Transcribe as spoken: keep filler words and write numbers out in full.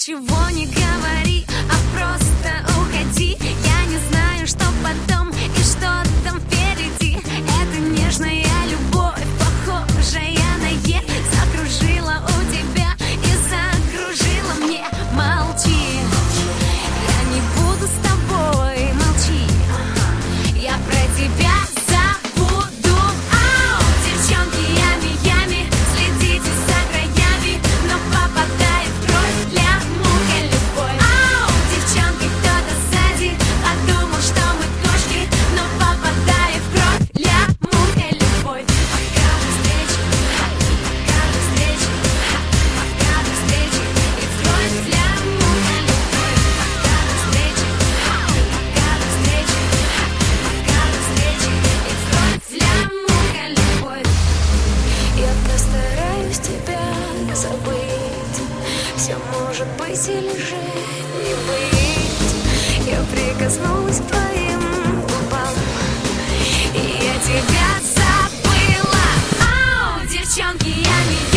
ничего не говори, а просто уходи. Я не знаю, что потом и что там впереди. Это нежная любовь, похожая на е. Закружила у тебя и закружила мне. Молчи, я не буду с тобой, молчи. Я про тебя забуду. Ау, девчонки, ями, ями, следите за краями, но попадает в кровь для мука любовь. Ау, девчонки, кто-то сзади подумал, что мы кошки, но попадает в кровь для мука любовь. Пока до встречи, пока до встречи, пока до встречи, и в кровь для мука любовь. Пока до встречи, пока до встречи, пока до встречи, и в кровь для мука любовь. Я постараюсь тебя забыть. Все может быть или же не быть. Я прикоснулась к твоим губам, и я тебя забыла. Ау, девчонки, я не